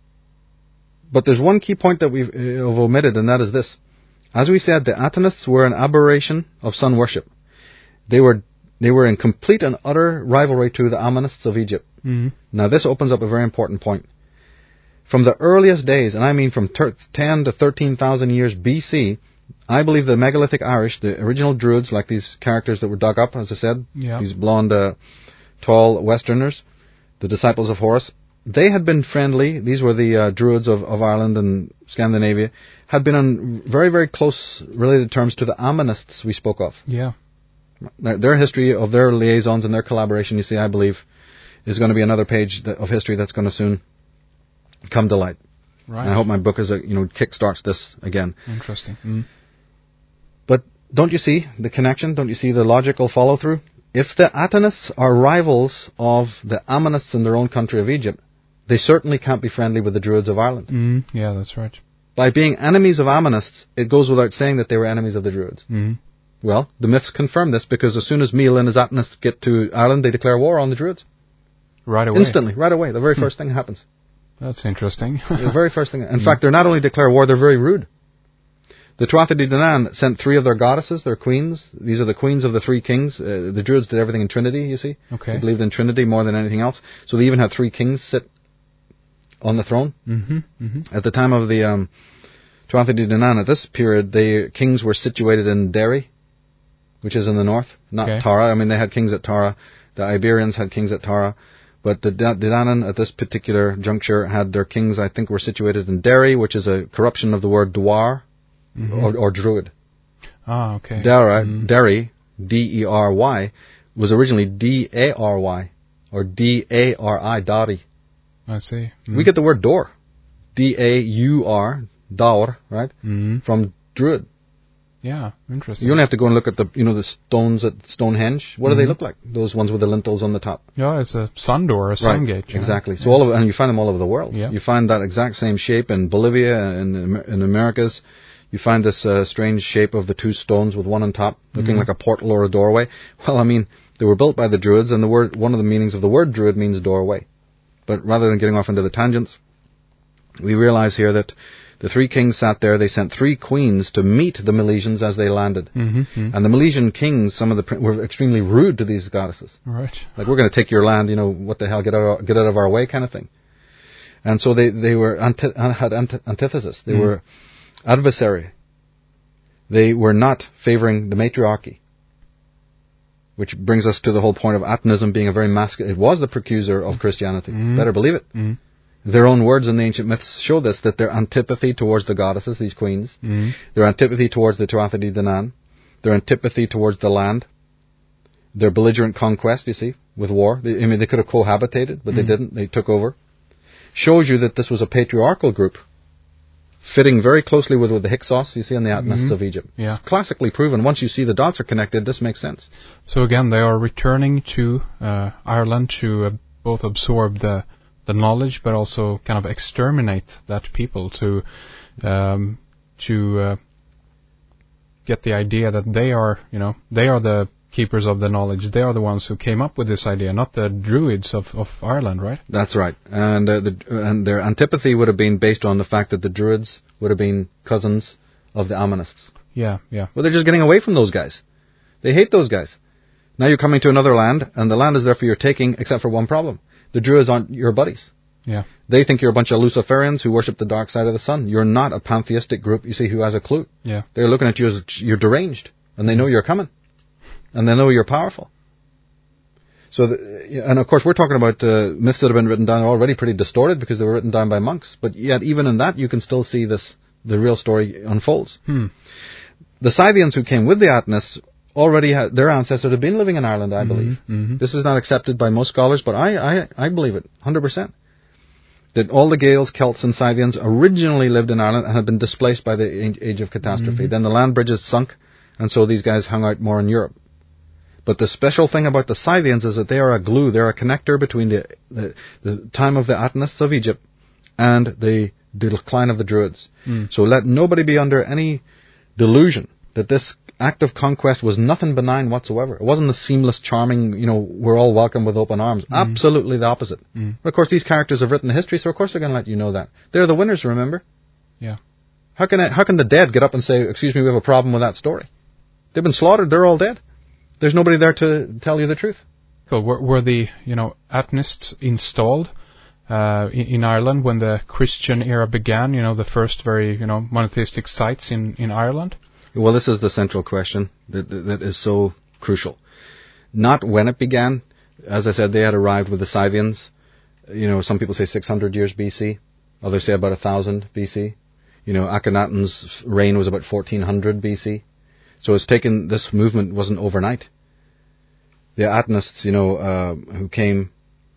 But there's one key point that we've omitted, and that is this. As we said, the Atenists were an aberration of sun worship. They were in complete and utter rivalry to the Ammonists of Egypt. Now this opens up a very important point. From the earliest days, and I mean from 10 to 13,000 years BC, I believe the megalithic Irish, the original Druids, like these characters that were dug up, as I said, these blonde, tall Westerners, the disciples of Horus, they had been friendly. These were the Druids of Ireland and Scandinavia, had been on very, very close related terms to the Ammonists we spoke of. Yeah. Now, their history of their liaisons and their collaboration, you see, I believe, is going to be another page of history that's going to soon come to light. Right. And I hope my book kickstarts this again. Interesting. But don't you see the connection? Don't you see the logical follow-through? If the Atenists are rivals of the Ammonists in their own country of Egypt, they certainly can't be friendly with the Druids of Ireland. Yeah, that's right. By being enemies of Ammonists, it goes without saying that they were enemies of the Druids. Well, the myths confirm this because as soon as Miel and his Atenists get to Ireland, they declare war on the Druids. Right away. Instantly, right away. The very first thing that happens. That's interesting. The very first thing. In fact, they're not only declare war, they're very rude. The Tuatha Dé Danann sent 3 of their goddesses, their queens. These are the queens of the 3 kings. The Druids did everything in Trinity, you see. Okay. They believed in Trinity more than anything else. So they even had 3 kings sit on the throne. At the time of the Tuatha Dé Danann, at this period, the kings were situated in Derry, which is in the north, not Tara. I mean, they had kings at Tara. The Iberians had kings at Tara. But the Danann at this particular juncture had their kings, I think, were situated in Derry, which is a corruption of the word Dwar, or Druid. Ah, okay. Derry, D-E-R-Y, was originally D-A-R-Y, or D-A-R-I, Dari. I see. We get the word door, D-A-U-R, Daur, right, from Druid. Yeah, interesting. You only have to go and look at the stones at Stonehenge. What do they look like? Those ones with the lintels on the top. Yeah, it's a sun door, a sun gate. Exactly. So and you find them all over the world. Yeah. You find that exact same shape in Bolivia and in Americas. You find this strange shape of the 2 stones with one on top, looking like a portal or a doorway. Well, I mean, they were built by the Druids, and one of the meanings of the word Druid means doorway. But rather than getting off into the tangents, we realize here that the three kings sat there. They sent three queens to meet the Milesians as they landed. Mm-hmm. And the Milesian kings, some of the were extremely rude to these goddesses. Right. Like, we're going to take your land, what the hell, get out of our way kind of thing. And so they were had antithesis. They were adversary. They were not favoring the matriarchy. Which brings us to the whole point of Atonism being a very masculine. It was the precursor of Christianity. Better believe it. Their own words in the ancient myths show this, that their antipathy towards the goddesses, these queens, their antipathy towards the Tuatha De Danann, their antipathy towards the land, their belligerent conquest, you see, with war. They could have cohabitated, but they didn't. They took over. Shows you that this was a patriarchal group, fitting very closely with the Hyksos you see on the Atonists of Egypt. Yeah. It's classically proven. Once you see the dots are connected, this makes sense. So again, they are returning to Ireland to both absorb the knowledge, but also kind of exterminate that people to get the idea that they are the keepers of the knowledge. They are the ones who came up with this idea, not the Druids of Ireland, right? That's right. And their antipathy would have been based on the fact that the Druids would have been cousins of the Ammonists. Yeah. Well, they're just getting away from those guys. They hate those guys. Now you're coming to another land, and the land is there for your taking, except for one problem. The Druids aren't your buddies. Yeah. They think you're a bunch of Luciferians who worship the dark side of the sun. You're not a pantheistic group, you see, who has a clue. Yeah. They're looking at you as you're deranged, and they know you're coming. And they know you're powerful. So, and of course, we're talking about myths that have been written down already pretty distorted because they were written down by monks. But yet, even in that, you can still see the real story unfolds. The Scythians who came with the Atonists already had, their ancestors had been living in Ireland, I believe. This is not accepted by most scholars, but I believe it, 100%. That all the Gaels, Celts, and Scythians originally lived in Ireland and had been displaced by the age of catastrophe. Then the land bridges sunk, and so these guys hung out more in Europe. But the special thing about the Scythians is that they are a glue, they're a connector between the time of the Atonists of Egypt and the decline of the Druids. So let nobody be under any delusion that this act of conquest was nothing benign whatsoever. It wasn't a seamless, charming, we're all welcome with open arms. Absolutely the opposite. But of course, these characters have written the history, so of course they're going to let you know that. They're the winners, remember? Yeah. How can the dead get up and say, excuse me, we have a problem with that story? They've been slaughtered, they're all dead. There's nobody there to tell you the truth. So were the Atonists installed in Ireland when the Christian era began? The first very monotheistic sites in Ireland. Well, this is the central question that is so crucial. Not when it began. As I said, they had arrived with the Scythians. Some people say 600 years BC. Others say about 1000 BC. Akhenaten's reign was about 1400 BC. So this movement wasn't overnight. The Atonists, who came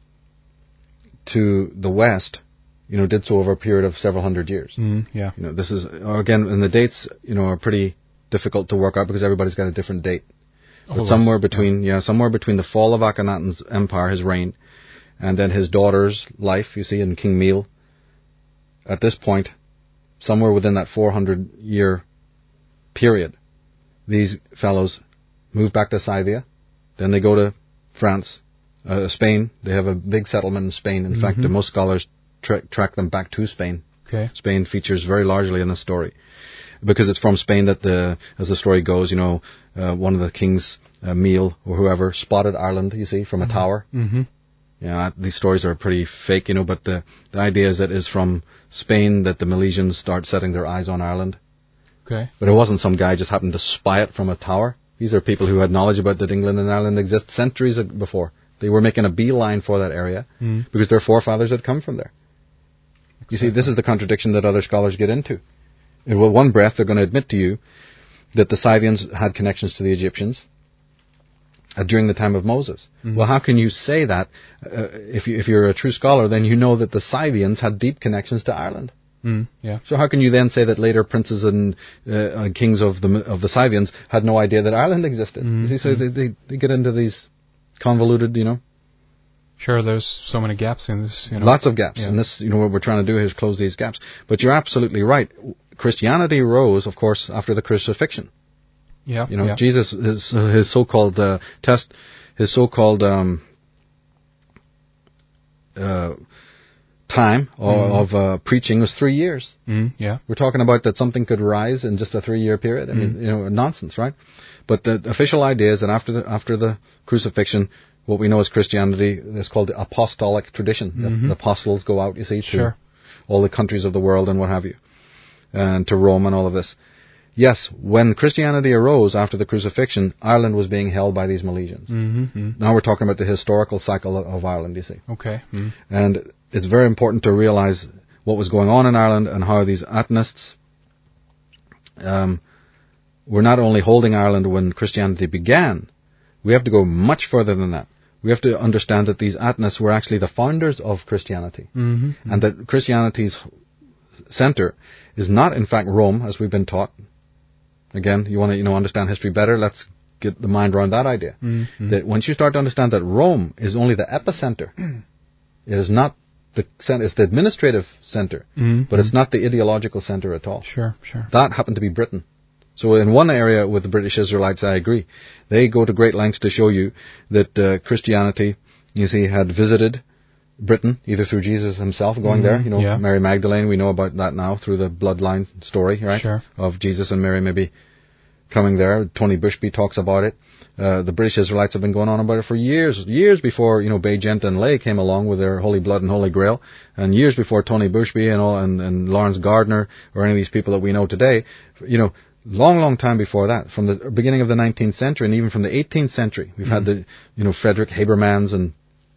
to the West, did so over a period of several hundred years. Yeah. This is, again, and the dates, are pretty difficult to work out because everybody's got a different date. But somewhere between the fall of Akhenaten's empire, his reign, and then his daughter's life, you see, in King Miel, at this point, somewhere within that 400-year period, these fellows move back to Scythia, then they go to France, Spain. They have a big settlement in Spain. In fact, most scholars track them back to Spain. Okay. Spain features very largely in the story because it's from Spain that as the story goes, one of the kings, Miel or whoever, spotted Ireland, you see, from a tower. These stories are pretty fake, but the idea is that it's from Spain that the Milesians start setting their eyes on Ireland. Okay. But it wasn't some guy just happened to spy it from a tower. These are people who had knowledge about that England and Ireland exist centuries before. They were making a beeline for that area because their forefathers had come from there. You see, this is the contradiction that other scholars get into. In one breath, they're going to admit to you that the Scythians had connections to the Egyptians during the time of Moses. Well, how can you say that? If you're a true scholar, then you know that the Scythians had deep connections to Ireland. Yeah. So how can you then say that later princes and kings of the Scythians had no idea that Ireland existed? You see, so they get into these convoluted, Sure, there's so many gaps in this. Lots of gaps, and this, what we're trying to do is close these gaps. But you're absolutely right. Christianity rose, of course, after the crucifixion. Yeah. Jesus, his so-called time of preaching was 3 years. Yeah. We're talking about that something could rise in just a 3-year period. I mean, nonsense, right? But the official idea is that after the crucifixion, what we know as Christianity is called the apostolic tradition. The apostles go out, you see, to all the countries of the world and what have you, and to Rome and all of this. Yes, when Christianity arose after the crucifixion, Ireland was being held by these Milesians. Now we're talking about the historical cycle of Ireland, you see. Okay. And it's very important to realize what was going on in Ireland and how these Atenists were not only holding Ireland when Christianity began. We have to go much further than that. We have to understand that these Atenists were actually the founders of Christianity, and that Christianity's center is not, in fact, Rome, as we've been taught. Again, you want to understand history better, let's get the mind around that idea. That once you start to understand that Rome is only the epicenter, it is not the center, it's the administrative center, but it's not the ideological center at all. Sure. That happened to be Britain. So in one area with the British Israelites, I agree. They go to great lengths to show you that Christianity, you see, had visited Britain, either through Jesus himself going there, Mary Magdalene, we know about that now through the bloodline story, right? Sure. Of Jesus and Mary maybe coming there. Tony Bushby talks about it. The British Israelites have been going on about it for years before, Bajent and Lay came along with their Holy Blood and Holy Grail, and years before Tony Bushby and Lawrence Gardner or any of these people that we know today, long time before that, from the beginning of the 19th century and even from the 18th century, we've had the, Frederick Habermans and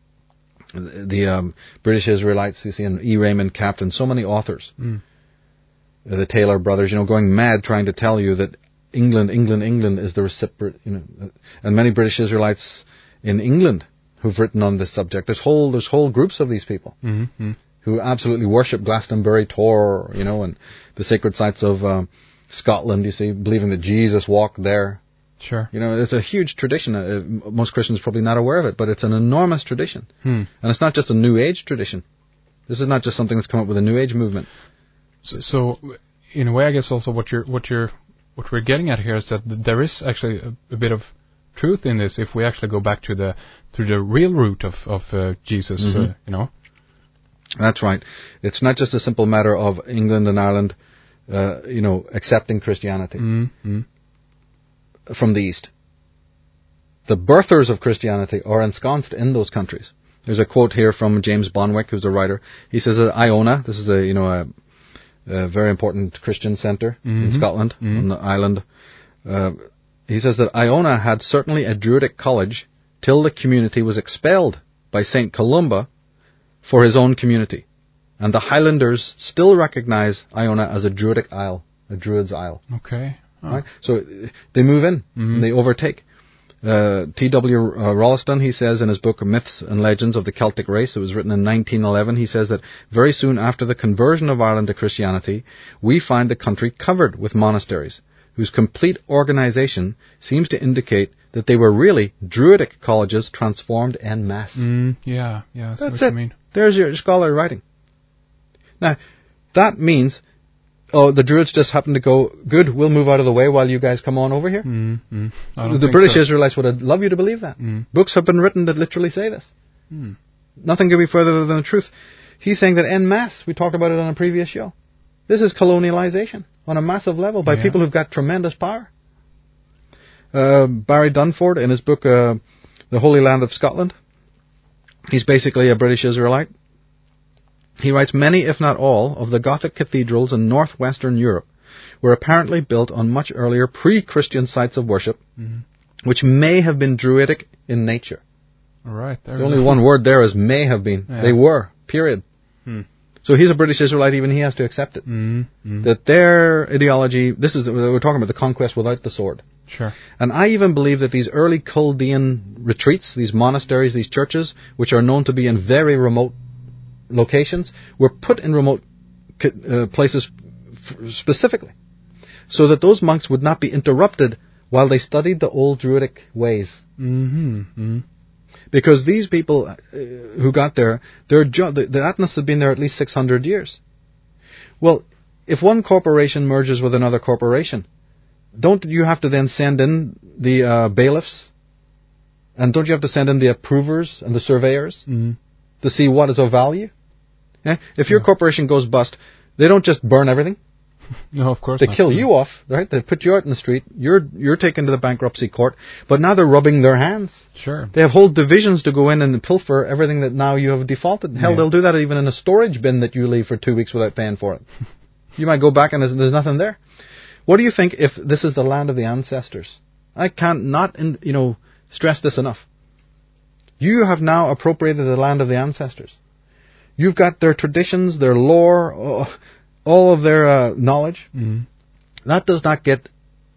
the British Israelites, you see, and E. Raymond Captain, so many authors, the Taylor brothers, going mad trying to tell you that England is the recipient, and many British Israelites in England who've written on this subject. There's whole groups of these people who absolutely worship Glastonbury Tor, and the sacred sites of Scotland, you see, believing that Jesus walked there. Sure. It's a huge tradition. Most Christians are probably not aware of it, but it's an enormous tradition. And it's not just a New Age tradition. This is not just something that's come up with a New Age movement. So in a way, I guess also what we're getting at here is that there is actually a bit of truth in this if we actually go back to the real root of Jesus. That's right. It's not just a simple matter of England and Ireland, accepting Christianity from the East. The birthers of Christianity are ensconced in those countries. There's a quote here from James Bonwick, who's a writer. He says that Iona, this is a very important Christian center in Scotland, on the island. He says that Iona had certainly a Druidic college till the community was expelled by St. Columba for his own community. And the Highlanders still recognize Iona as a Druidic isle, a Druid's isle. Okay. Oh. Right? So they move in, and they overtake. T.W. Rolliston, he says in his book Myths and Legends of the Celtic Race, it was written in 1911, he says that very soon after the conversion of Ireland to Christianity, we find the country covered with monasteries, whose complete organization seems to indicate that they were really Druidic colleges transformed en masse. Yeah, that's what you mean. There's your scholarly writing. Now, that means, the Druids just happen to go, good, we'll move out of the way while you guys come on over here. The British Israelites would love you to believe that. Books have been written that literally say this. Nothing could be further than the truth. He's saying that en masse, we talked about it on a previous show, this is colonialization on a massive level by people who've got tremendous power. Barry Dunford, in his book The Holy Land of Scotland, he's basically a British Israelite. He writes, many, if not all, of the Gothic cathedrals in northwestern Europe were apparently built on much earlier pre-Christian sites of worship, which may have been Druidic in nature. All right. The only one word there is may have been. Yeah. They were, period. So he's a British Israelite, even he has to accept it. That their ideology, we're talking about the conquest without the sword. Sure. And I even believe that these early Chaldean retreats, these monasteries, these churches, which are known to be in very remote locations, were put in remote places specifically, so that those monks would not be interrupted while they studied the old Druidic ways. Because these people who got there, the Atenists had been there at least 600 years. Well, if one corporation merges with another corporation, don't you have to then send in the bailiffs? And don't you have to send in the approvers and the surveyors to see what is of value? Yeah? If your corporation goes bust, they don't just burn everything. No, of course They not. kill you off, right? They put you out in the street. You're taken to the bankruptcy court. But now they're rubbing their hands. Sure. They have whole divisions to go in and pilfer everything that now you have defaulted. Hell, they'll do that even in a storage bin that you leave for 2 weeks without paying for it. You might go back and there's nothing there. What do you think if this is the land of the ancestors? I can't not stress this enough. You have now appropriated the land of the ancestors. You've got their traditions, their lore, all of their knowledge. Mm-hmm. That does not get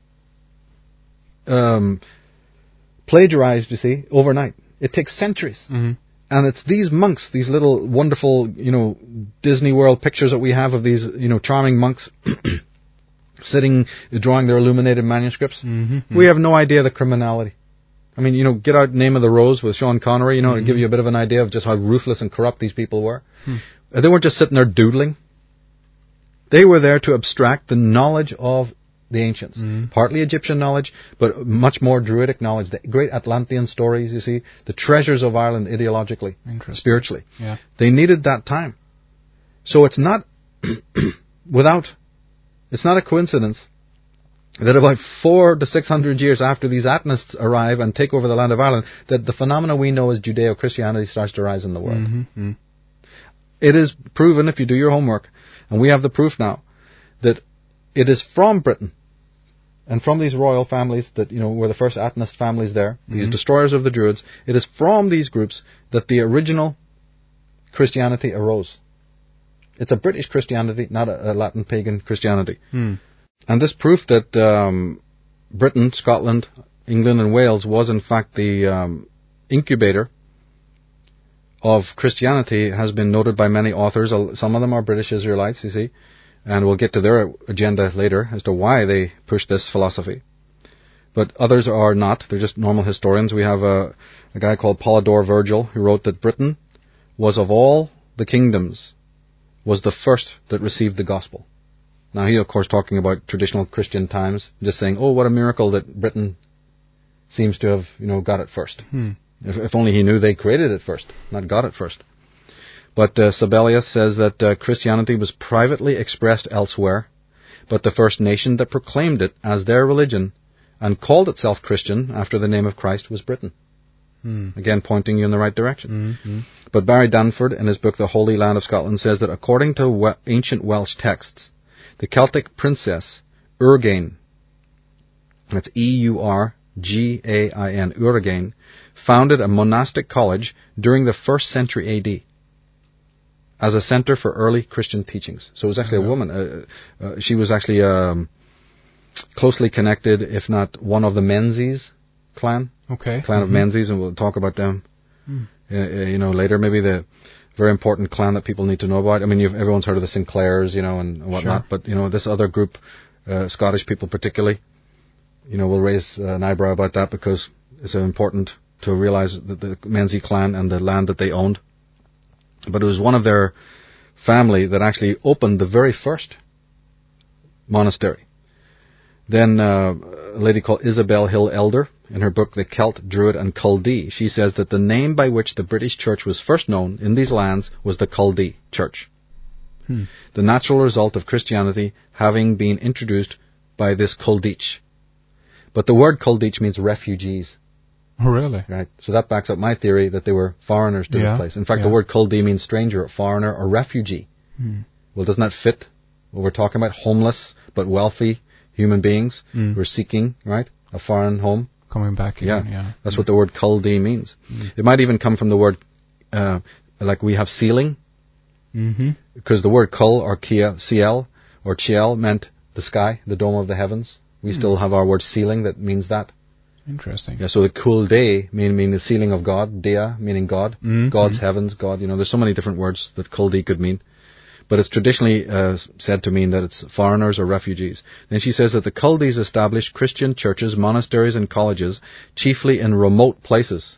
plagiarized, you see, overnight. It takes centuries. Mm-hmm. And it's these monks, these little wonderful, Disney World pictures that we have of these, charming monks sitting, drawing their illuminated manuscripts. Mm-hmm. We have no idea the criminality. I mean, get out Name of the Rose with Sean Connery, to give you a bit of an idea of just how ruthless and corrupt these people were. They weren't just sitting there doodling. They were there to abstract the knowledge of the ancients. Partly Egyptian knowledge, but much more Druidic knowledge. The great Atlantean stories, you see. The treasures of Ireland ideologically, spiritually. Yeah. They needed that time. So it's not it's not a coincidence that about 400 to 600 years after these Atenists arrive and take over the land of Ireland, that the phenomena we know as Judeo-Christianity starts to rise in the world. Mm-hmm. It is proven, if you do your homework, and we have the proof now, that it is from Britain and from these royal families that, were the first Atenist families there, these destroyers of the Druids, it is from these groups that the original Christianity arose. It's a British Christianity, not a Latin pagan Christianity. And this proof that Britain, Scotland, England and Wales was in fact the incubator of Christianity has been noted by many authors. Some of them are British Israelites, you see, and we'll get to their agenda later as to why they push this philosophy. But others are not. They're just normal historians. We have a guy called Polydore Virgil who wrote that Britain was of all the kingdoms was the first that received the gospel. Now he, of course, talking about traditional Christian times, just saying, oh, what a miracle that Britain seems to have, got it first. If only he knew they created it first, not got it first. But Sabellius says that Christianity was privately expressed elsewhere, but the first nation that proclaimed it as their religion and called itself Christian after the name of Christ was Britain. Again, pointing you in the right direction. But Barry Danford, in his book The Holy Land of Scotland, says that according to ancient Welsh texts, the Celtic princess Urgain, that's Eurgain, Urgain, founded a monastic college during the 1st century AD as a center for early Christian teachings. So it was actually a woman. She was actually closely connected, if not one of the Menzies clan. Okay. Clan of Menzies, and we'll talk about them later. Maybe the very important clan that people need to know about. I mean, everyone's heard of the Sinclairs, and whatnot. Sure. But, this other group, Scottish people particularly, will raise an eyebrow about that because it's important to realize that the Menzies clan and the land that they owned. But it was one of their family that actually opened the very first monastery. Then a lady called Isabel Hill Elder, in her book The Celt, Druid and Culdee, she says that the name by which the British Church was first known in these lands was the Culdee Church. The natural result of Christianity having been introduced by this Culdeach. But the word Culdeach means refugees. Oh, really? Right. So that backs up my theory that they were foreigners to the place. In fact, the word Culdee means stranger, foreigner, or refugee. Well, doesn't that fit what we're talking about? Homeless but wealthy human beings who are seeking, right, a foreign home. Coming back again, That's what the word Culdee means. It might even come from the word, like we have ceiling, because the word Cul or Ciel or Chiel meant the sky, the dome of the heavens. We still have our word ceiling that means that. Interesting. Yeah, so the Culdee mean the ceiling of God, Dea meaning God, God's heavens, God. There's so many different words that Culdee could mean. But it's traditionally said to mean that it's foreigners or refugees. Then she says that the Culdees established Christian churches, monasteries and colleges, chiefly in remote places.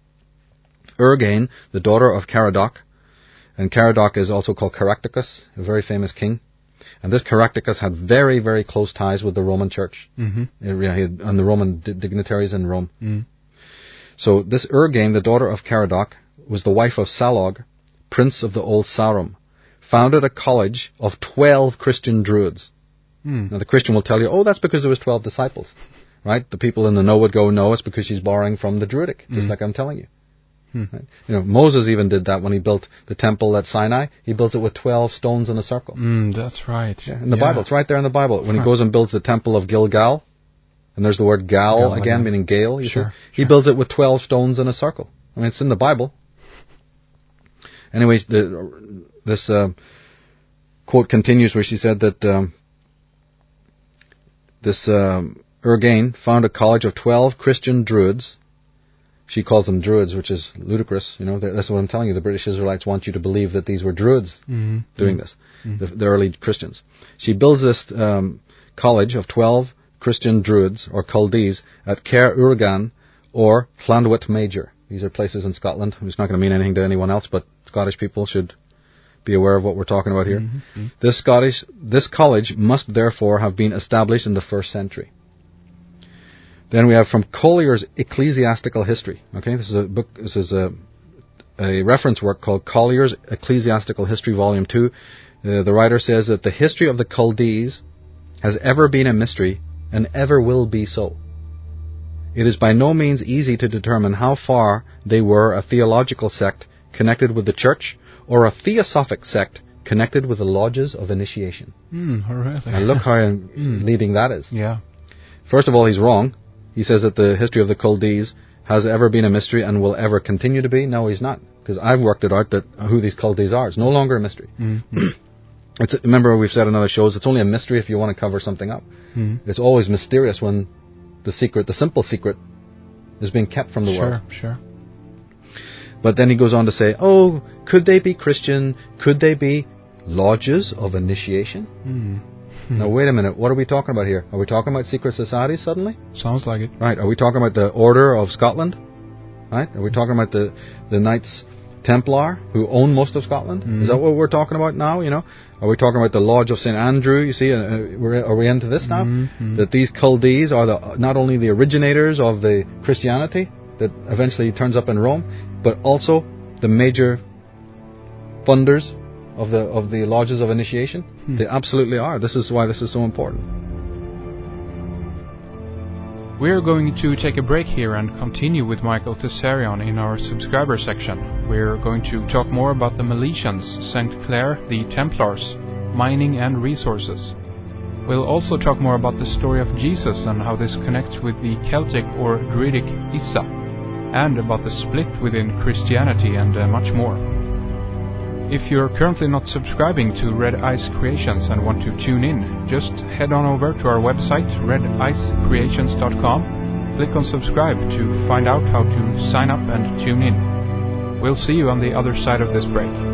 Urgain, the daughter of Caradoc, and Caradoc is also called Caractacus, a very famous king. And this Caractacus had very, very close ties with the Roman Church and the Roman dignitaries in Rome. So this Urgain, the daughter of Caradoc, was the wife of Salog, prince of the Old Sarum, founded a college of 12 Christian Druids. Now the Christian will tell you, oh, that's because there was 12 disciples. Right? The people in the know would go, no, it's because she's borrowing from the Druidic, just like I'm telling you. Right? You know, Moses even did that when he built the temple at Sinai. He built it with 12 stones in a circle. That's right. Yeah, in the Bible. It's right there in the Bible. When he goes and builds the temple of Gilgal, and there's the word Gal again, meaning gale, you see? He builds it with 12 stones in a circle. I mean, it's in the Bible. Anyways, this quote continues where she said that this Urgain found a college of 12 Christian Druids. She calls them Druids, which is ludicrous. You know, that's what I'm telling you. The British Israelites want you to believe that these were Druids doing this, the early Christians. She builds this college of 12 Christian Druids, or Chaldees, at Caer Urgan, or Llanwit Major. These are places in Scotland. It's not going to mean anything to anyone else, but Scottish people should be aware of what we're talking about here. This college must therefore have been established in the 1st century. Then we have from Collier's Ecclesiastical History. Okay, this is a book. This is a reference work called Collier's Ecclesiastical History, Volume 2. The writer says that the history of the Chaldees has ever been a mystery and ever will be so. It is by no means easy to determine how far they were a theological sect connected with the church, or a theosophic sect connected with the lodges of initiation. Really? Now look how leading that is. Yeah. First of all, he's wrong. He says that the history of the Chaldees has ever been a mystery and will ever continue to be. No, he's not. Because I've worked it out that who these Chaldees are. It's no longer a mystery. Remember we've said in other shows, it's only a mystery if you want to cover something up. It's always mysterious when the simple secret, is being kept from the world. Sure. But then he goes on to say, oh, could they be Christian? Could they be lodges of initiation? Now, wait a minute. What are we talking about here? Are we talking about secret societies suddenly? Sounds like it. Right. Are we talking about the Order of Scotland? Right. Are we talking about the Knights Templar who own most of Scotland? Is that what we're talking about now? You know, are we talking about the Lodge of St. Andrew? You see, are we into this now? That these Chaldees are not only the originators of the Christianity that eventually turns up in Rome, but also the major funders of the lodges of initiation. They absolutely are. This is why this is so important. We're going to take a break here and continue with Michael Thessarion in our subscriber section. We're going to talk more about the Meletians, St. Clair, the Templars, mining and resources. We'll also talk more about the story of Jesus and how this connects with the Celtic or Druidic Issa, and about the split within Christianity and much more. If you're currently not subscribing to Red Ice Creations and want to tune in, just head on over to our website, redicecreations.com, click on subscribe to find out how to sign up and tune in. We'll see you on the other side of this break.